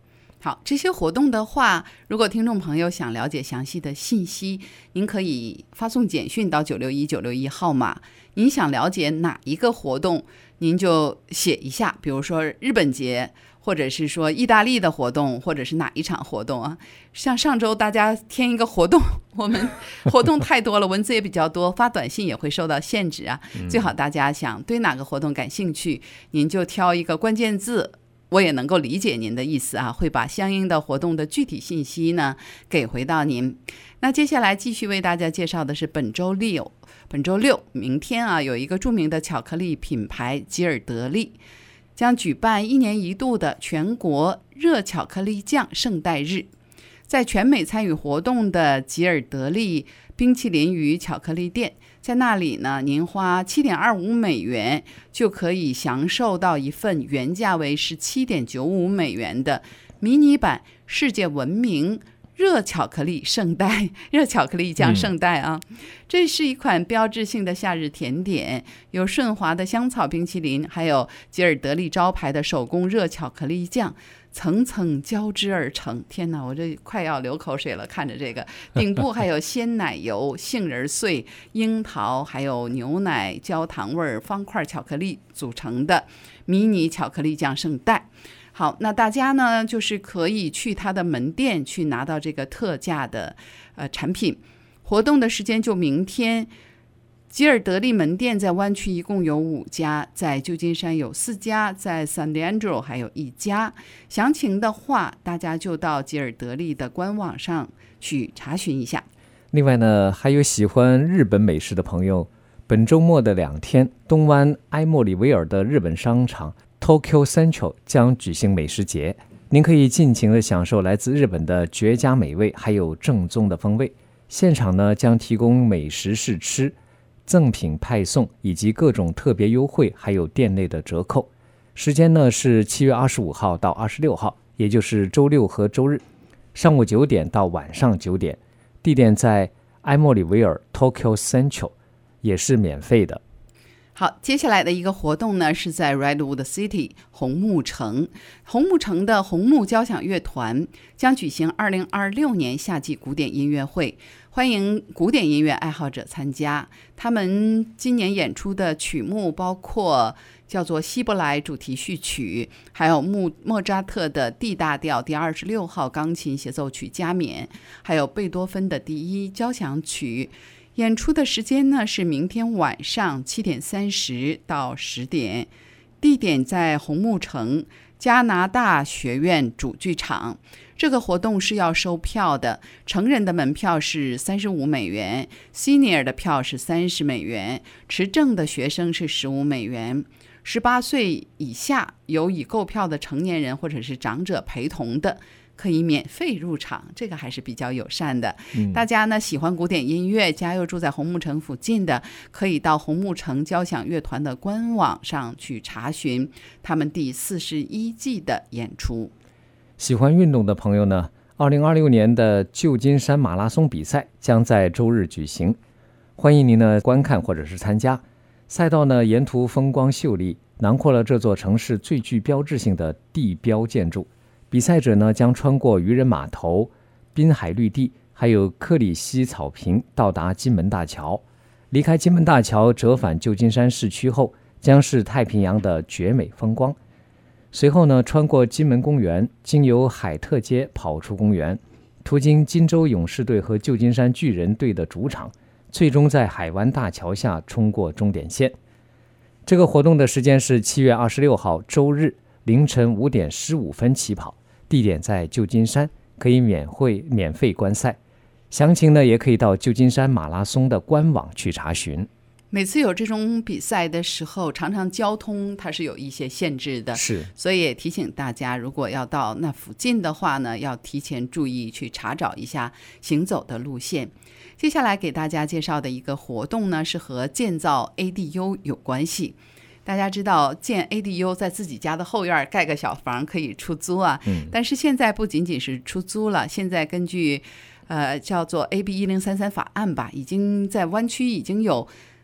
好，这些活动的话，如果听众朋友想了解详细的信息，您可以发送简讯到九六一九六一号码。您想了解哪一个活动，您就写一下，比如说日本节，或者是说意大利的活动，或者是哪一场活动啊？像上周大家添一个活动，我们活动太多了，文字也比较多，发短信也会受到限制啊。最好大家想对哪个活动感兴趣，您就挑一个关键字，我也能够理解您的意思啊，会把相应的活动的具体信息呢给回到您。那接下来继续为大家介绍的是本周六，本周六明天啊，有一个著名的巧克力品牌吉尔德利将举办一年一度的全国热巧克力酱圣代日。在全美参与活动的吉尔德利冰淇淋与巧克力店，在那里呢，您花 七点二五美元就可以享受到一份原价为 十七点九五美元的迷你版世界闻名热巧克力圣代，热巧克力酱圣代啊、嗯，这是一款标志性的夏日甜点，有顺滑的香草冰淇淋，还有吉尔德利招牌的手工热巧克力酱，层层交织而成。天哪，我这快要流口水了，看着这个顶部还有鲜奶油、杏仁碎、樱桃，还有牛奶、焦糖味方块巧克力组成的迷你巧克力酱圣代。好，那大家呢就是可以去他的门店去拿到这个特价的呃产品。活动的时间就明天。吉尔德利门店在湾区一共有五家，在旧金山有四家，在 San Leandro 还有一家。详情的话，大家就到吉尔德利的官网上去查询一下。 另外呢，还有喜欢日本美食的朋友，本周末的两天，东湾埃莫里维尔的日本商场 Tokyo Central 将举行美食节，您可以尽情的享受来自日本的绝佳美味，还有正宗的风味。现场呢将提供美食试吃、赠品派送以及各种特别优惠，还有店内的折扣。时间呢是七月二十五号到二十六号，也就是周六和周日，上午九点到晚上九点。地点在埃莫里维尔 Tokyo Central， 也是免费的。 好，接下来的一个活动呢是在 Redwood City 红木城，红木城的红木交响乐团将举行二零二六年夏季古典音乐会，欢迎古典音乐爱好者参加。他们今年演出的曲目包括叫做希伯来主题序曲，还有莫莫扎特的 D 大调第二十六号钢琴协奏曲加冕，还有贝多芬的第一交响曲。演出的时间呢是明天晚上七点三十到十点，地点在红木城加拿大学院主剧场。这个活动是要收票的，成人的门票是三十五美元 ，Senior 的票是三十美元，持证的学生是十五美元。十八岁以下有已购票的成年人或者是长者陪同的，可以免费入场，这个还是比较友善的、嗯、大家呢喜欢古典音乐，家又住在红木城附近的，可以到红木城交响乐团的官网上去查询他们第四十一季的演出。 喜欢运动的朋友呢，二零二六年的旧金山马拉松比赛将在周日举行，欢迎您呢观看或者是参加。赛道呢沿途风光秀丽，囊括了这座城市最具标志性的地标建筑。比赛者呢将穿过渔人码头、滨海绿地，还有克里希草坪，到达金门大桥。离开金门大桥折返旧金山市区后，将是太平洋的绝美风光。随后呢，穿过金门公园，经由海特街跑出公园，途经金州勇士队和旧金山巨人队的主场，最终在海湾大桥下冲过终点线。这个活动的时间是七月二十六号周日凌晨五点十五分起跑，地点在旧金山，可以免费免费观赛。详情呢，也可以到旧金山马拉松的官网去查询。 每次有这种比赛的时候，常常交通它是有一些限制的， 是， 所以也提醒大家，如果要到那附近的话呢，要提前注意去查找一下行走的路线。接下来给大家介绍的一个活动呢，是和建造 A D U 有关系。大家知道建 A D U 在自己家的后院盖个小房可以出租啊、嗯、但是现在不仅仅是出租了，现在根据呃叫做 A B 一零三三法案吧，已经在湾区已经有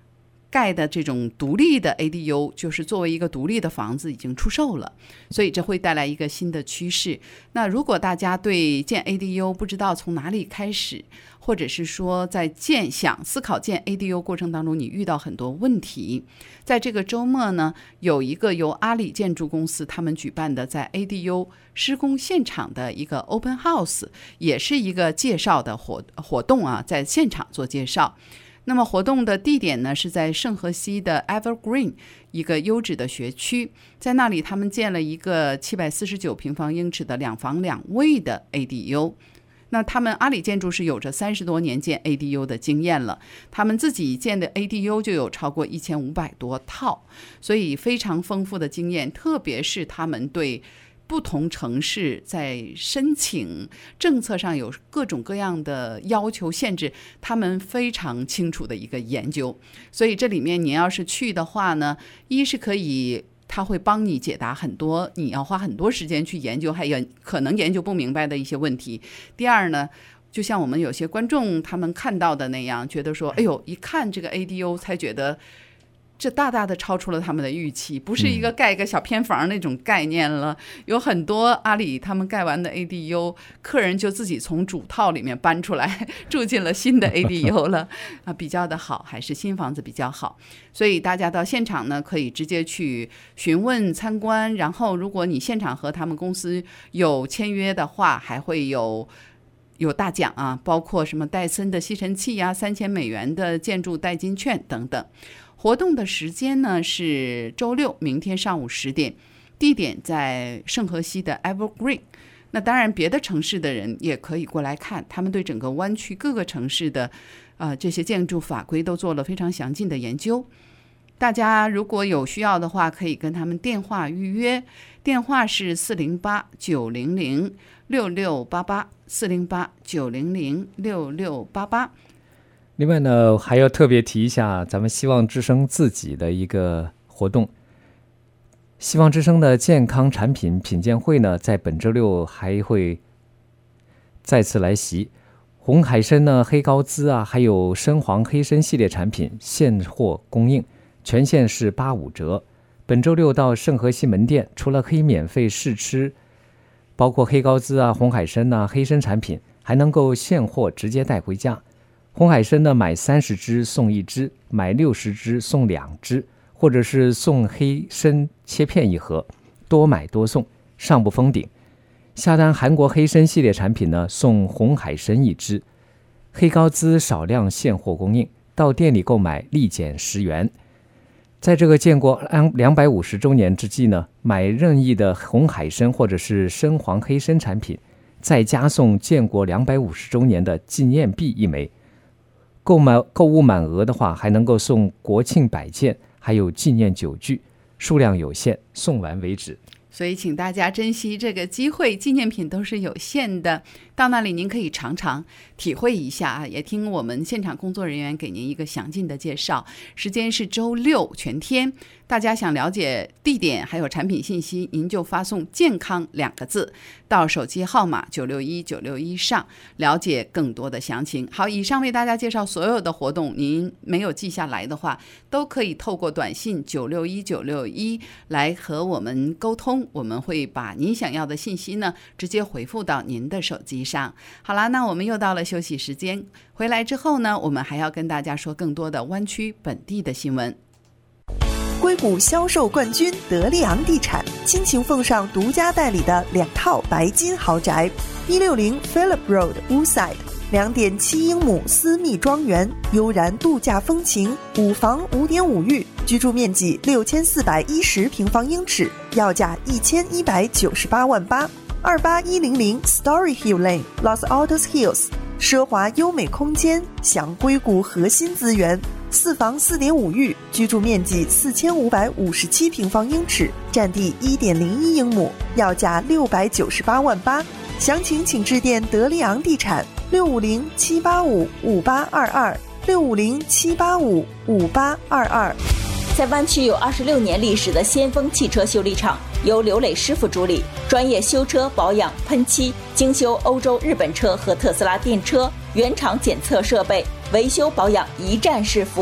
盖的这种独立的 A D U， 就是作为一个独立的房子已经出售了，所以这会带来一个新的趋势。那如果大家对建 A D U 不知道从哪里开始，或者是说在建想思考建 A D U 过程当中你遇到很多问题，在这个周末呢，有一个由阿里建筑公司他们举办的在 A D U 施工现场的一个 Open House， 也是一个介绍的活活动啊，在现场做介绍。那么活动的地点呢是在圣荷西的 Evergreen 一个优质的学区，在那里他们建了一个七百四十九平方英尺的两房两卫的 A D U。那他们阿里建筑是有着三十多年建 A D U 的经验了，他们自己建的 A D U 就有超过一千五百多套，所以非常丰富的经验，特别是他们对不同城市在申请政策上有各种各样的要求限制，他们非常清楚的一个研究。所以这里面你要是去的话呢，一是可以他会帮你解答很多你要花很多时间去研究还有可能研究不明白的一些问题。第二呢，就像我们有些观众他们看到的那样，觉得说哎呦，一看这个 A D U 才觉得这大大的超出了他们的预期，不是一个盖一个小偏房那种概念了。有很多阿里他们盖完的 A D U， 客人就自己从主套里面搬出来住进了新的 A D U 了啊，比较的好，还是新房子比较好。所以大家到现场呢，可以直接去询问参观，然后如果你现场和他们公司有签约的话，还会有有大奖啊，包括什么戴森的吸尘器呀、三千美元的建筑代金券等等。活动的时间呢是周六，明天上午十点，地点在圣荷西的 Evergreen。那当然，别的城市的人也可以过来看，他们对整个湾区各个城市的呃这些建筑法规都做了非常详尽的研究。大家如果有需要的话，可以跟他们电话预约，电话是四零八九零零六六八八，四零八九零零六六八八。 另外呢，还要特别提一下咱们希望之声自己的一个活动。希望之声的健康产品品鉴会呢，在本周六还会再次来袭。红海参呢、黑高滋啊，还有深黄黑参系列产品现货供应，全线是八五折。本周六到圣荷西门店，除了可以免费试吃，包括黑高滋啊、红海参啊、黑参产品，还能够现货直接带回家。红海参呢，买三十只送一只，买六十只送两只，或者是送黑参切片一盒，多买多送，上不封顶。下单韩国黑参系列产品呢，送红海参一只。黑高滋少量现货供应，到店里购买立减十元。在这个建国两百五十周年之际呢，买任意的红海参或者是深黄黑参产品，再加送建国两百五十周年的纪念币一枚。购买购物满额的话，还能够送国庆摆件，还有纪念酒具，数量有限，送完为止。 所以请大家珍惜这个机会，纪念品都是有限的，到那里您可以尝尝体会一下啊，也听我们现场工作人员给您一个详尽的介绍。时间是周六全天，大家想了解地点还有产品信息，您就发送健康两个字到手机号码九六一九六一上，了解更多的详情。好，以上为大家介绍所有的活动，您没有记下来的话，都可以透过短信九六一九六一来和我们沟通，我们会把您想要的信息呢直接回复到您的手机上。好啦，那我们又到了休息时间，回来之后呢，我们还要跟大家说更多的湾区本地的新闻。 硅谷销售冠军德利昂地产倾情奉上独家代理的两套白金豪宅，一六零 Phillip Road Woodside， 两点七英亩私密庄园，悠然度假风情，五房五点五浴，居住面积六千四百一十平方英尺，要价一千一百九十八万八。二八一零零 Story Hill Lane Los Altos Hills， 奢华优美空间，享硅谷核心资源。四房四点五浴，居住面积四千五百五十七平方英尺，占地一点零一英亩，要价六百九十八万八。详情请致电德利昂地产六五零七八五五八二二六五零七八五五八二二。 在湾区有二十六年历史的先锋汽车修理厂，由刘磊师傅主理，专业修车保养、喷漆，精修欧洲、日本车和特斯拉电车，原厂检测设备，维修保养一站式服务。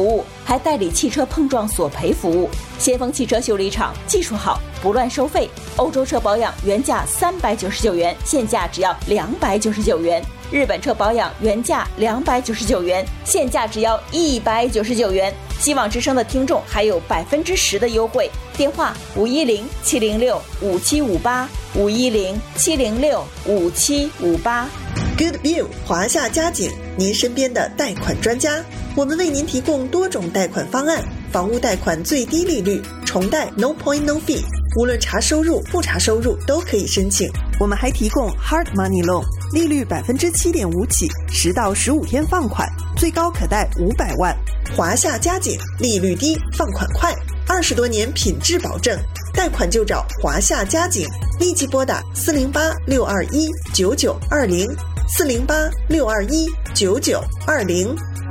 还代理汽车碰撞索赔服务。先锋汽车修理厂技术好，不乱收费。欧洲车保养原价三百九十九元，现价只要两百九十九元。日本车保养原价两百九十九元，现价只要一百九十九元。希望之声的听众还有百分之十的优惠，电话五一零七零六五七五八五一零七零六五七五八。 Good View 华夏嘉景，您身边的贷款专家，我们为您提供多种贷款方案，房屋贷款最低利率，重贷 No Point No Fee， 无论查收入不查收入都可以申请。我们还提供 Hard Money Loan， 利率百分之七点五起，十到十五天放款，最高可贷五百万。华夏嘉景，利率低，放款快，二十多年品质保证，贷款就找华夏嘉景，立即拨打四零八六二一九九二零四零八六二一九九二零。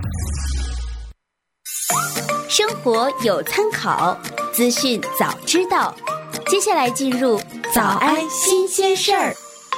生活有参考，资讯早知道。接下来进入早安新鲜事儿。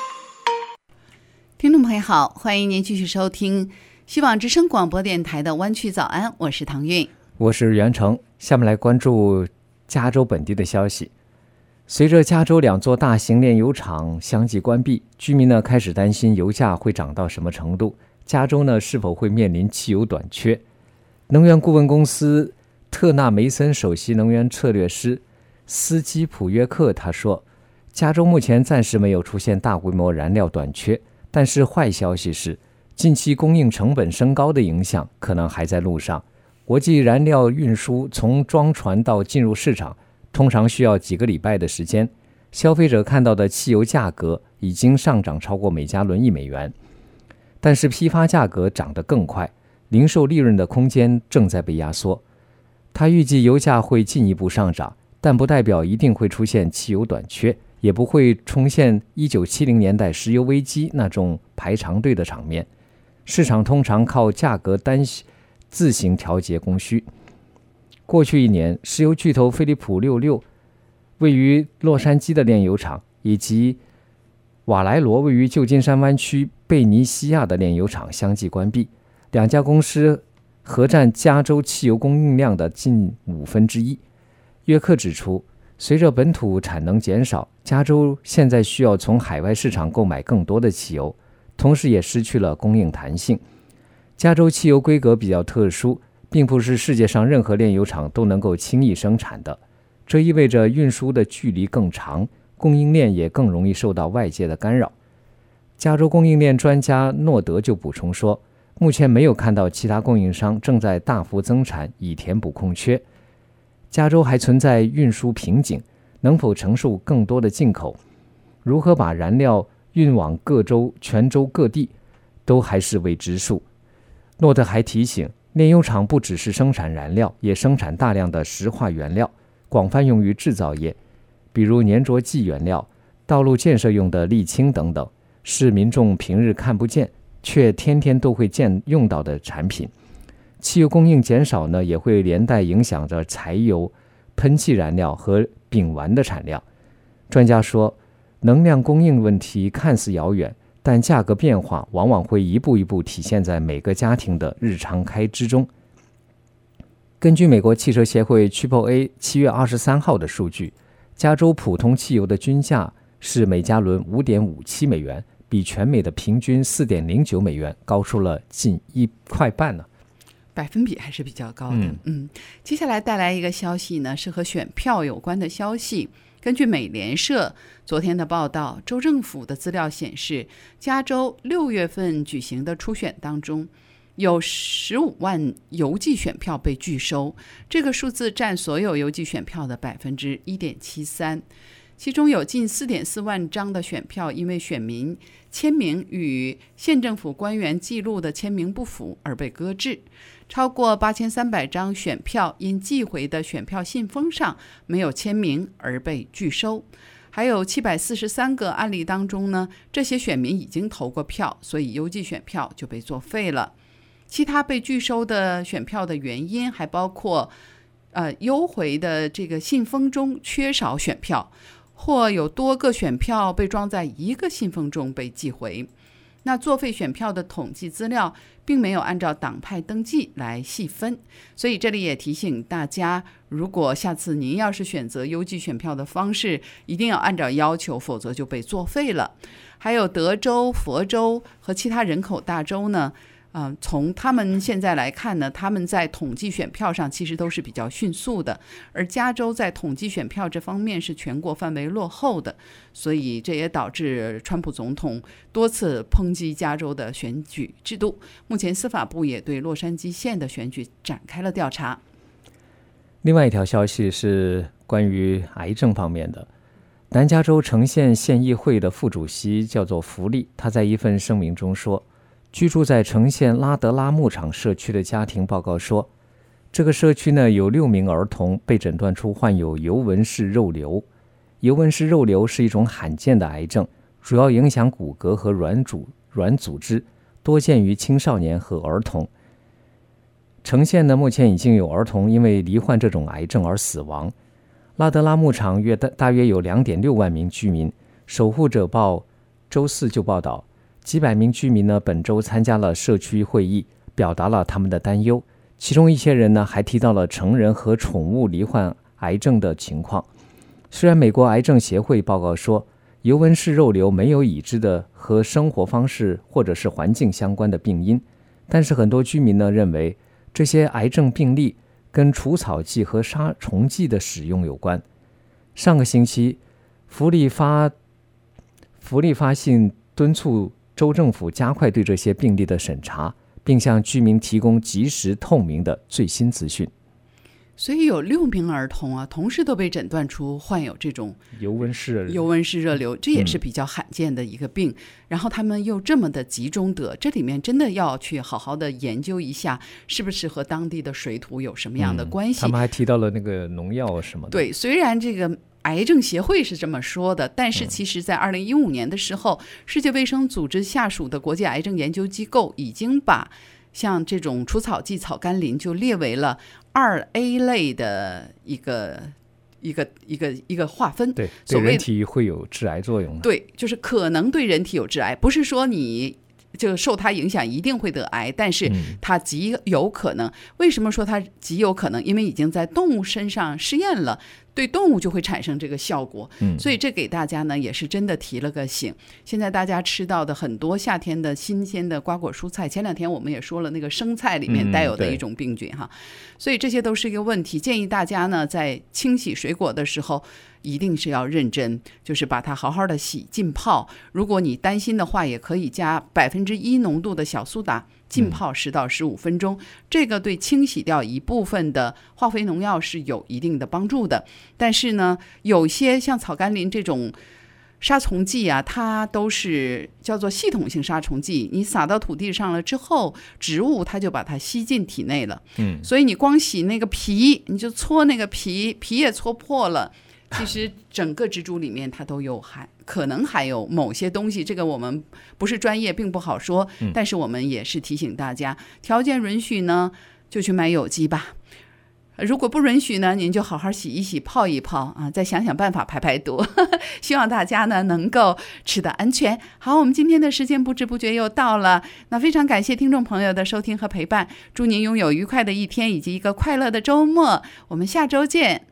听众朋友好，欢迎您继续收听希望之声广播电台的湾区早安，我是唐韵， 我是袁成。下面来关注加州本地的消息。随着加州两座大型炼油厂相继关闭，居民呢开始担心油价会涨到什么程度，加州呢是否会面临汽油短缺。能源顾问公司特纳梅森首席能源策略师斯基普约克他说，加州目前暂时没有出现大规模燃料短缺，但是坏消息是近期供应成本升高的影响可能还在路上。国际燃料运输从装船到进入市场通常需要几个礼拜的时间，消费者看到的汽油价格已经上涨超过每加仑一美元，但是批发价格涨得更快，零售利润的空间正在被压缩。他预计油价会进一步上涨，但不代表一定会出现汽油短缺，也不会重现一九七零年代石油危机那种排长队的场面。市场通常靠价格单自行调节供需。过去一年，石油巨头菲利普六六位于洛杉矶的炼油厂，以及瓦莱罗位于旧金山湾区贝尼西亚的炼油厂相继关闭，两家公司合占加州汽油供应量的近五分之一。约克指出，随着本土产能减少，加州现在需要从海外市场购买更多的汽油，同时也失去了供应弹性。加州汽油规格比较特殊，并不是世界上任何炼油厂都能够轻易生产的，这意味着运输的距离更长，供应链也更容易受到外界的干扰。加州供应链专家诺德就补充说，目前没有看到其他供应商正在大幅增产以填补空缺。加州还存在运输瓶颈，能否承受更多的进口，如何把燃料运往各州、全州各地，都还是未知数。诺德还提醒，炼油厂不只是生产燃料，也生产大量的石化原料，广泛用于制造业，比如粘着剂原料、道路建设用的沥青等等，是民众平日看不见却天天都会见用到的产品。汽油供应减少呢，也会连带影响着柴油、喷气燃料和丙烷的产量。专家说，能量供应问题看似遥远，但价格变化往往会一步一步体现在每个家庭的日常开支中。根据美国汽车协会 Triple A 七月二十三号的数据，加州普通汽油的均价是每加仑 五点五七美元，比全美的平均 四点零九美元高出了近一块半呢。 百分比还是比较高的。 嗯嗯，接下来带来一个消息呢，是和选票有关的消息。根据美联社昨天的报道，州政府的资料显示，加州六月份举行的初选当中，有十五万邮寄选票被拒收，这个数字占所有邮寄选票的百分之一点七三。其中有近 四点四万张的选票因为选民签名与县政府官员记录的签名不符而被搁置，超过八千三百张选票因寄回的选票信封上没有签名而被拒收。还有七百四十三个案例当中呢，这些选民已经投过票，所以邮寄选票就被作废了。其他被拒收的选票的原因还包括呃，邮回的这个信封中缺少选票，或有多个选票被装在一个信封中被寄回。 那作废选票的统计资料并没有按照党派登记来细分，所以这里也提醒大家，如果下次您要是选择邮寄选票的方式，一定要按照要求，否则就被作废了。还有德州、佛州和其他人口大州呢，呃，从他们现在来看呢，他们在统计选票上其实都是比较迅速的，而加州在统计选票这方面是全国范围落后的，所以这也导致川普总统多次抨击加州的选举制度。目前司法部也对洛杉矶县的选举展开了调查。 另外一条消息是关于癌症方面的。南加州城县县议会的副主席叫做福利，他在一份声明中说，居住在城县拉德拉牧场社区的家庭报告说，这个社区呢有六名儿童被诊断出患有尤文氏肉瘤。尤文氏肉瘤是一种罕见的癌症，主要影响骨骼和软组软组织，多见于青少年和儿童。城县呢目前已经有儿童因为罹患这种癌症而死亡。拉德拉牧场约大约有 两点六万名居民。守护者报周四就报道，几百名居民呢本周参加了社区会议，表达了他们的担忧。其中一些人呢还提到了成人和宠物罹患癌症的情况。虽然美国癌症协会报告说，尤文氏肉瘤没有已知的和生活方式或者是环境相关的病因，但是很多居民呢认为这些癌症病例跟除草剂和杀虫剂的使用有关。上个星期，福利发福利发信敦促州政府加快对这些病例的审查，并向居民提供及时透明的最新资讯。 所以有六名儿童啊，同时都被诊断出患有这种尤文氏热瘤， 尤文氏热瘤，这也是比较罕见的一个病。嗯、然后他们又这么的集中得，这里面真的要去好好的研究一下，是不是和当地的水土有什么样的关系？ 嗯、他们还提到了那个农药什么的。 对，虽然这个癌症协会是这么说的，但是其实在二零一五年的时候，嗯、世界卫生组织下属的国际癌症研究机构已经把像这种除草剂草甘膦就列为了二 A 类的一个一个一个一个划分， 对，对人体会有致癌作用的。 对，就是可能对人体有致癌，不是说你就受它影响一定会得癌，但是它极有可能。嗯、为什么说它极有可能？因为已经在动物身上试验了。对动物就会产生这个效果，嗯，所以这给大家呢也是真的提了个醒。现在大家吃到的很多夏天的新鲜的瓜果蔬菜，前两天我们也说了，那个生菜里面带有的一种病菌哈，嗯、所以这些都是一个问题。建议大家呢在清洗水果的时候，一定是要认真，就是把它好好的洗浸泡。如果你担心的话，也可以加百分之一浓度的小苏打。浸泡十到十五分钟，这个对清洗掉一部分的化肥农药是有一定的帮助的。但是呢，有些像草甘膦这种杀虫剂啊，它都是叫做系统性杀虫剂，你撒到土地上了之后，植物它就把它吸进体内了。嗯，所以你光洗那个皮，你就搓那个皮，皮也搓破了。其实整个植株里面它都有含，可能还有某些东西，这个我们不是专业，并不好说。但是我们也是提醒大家，条件允许呢，就去买有机吧。如果不允许呢，您就好好洗一洗，泡一泡啊，再想想办法排排毒。希望大家呢能够吃得安全。好，我们今天的时间不知不觉又到了，那非常感谢听众朋友的收听和陪伴，祝您拥有愉快的一天以及一个快乐的周末。我们下周见。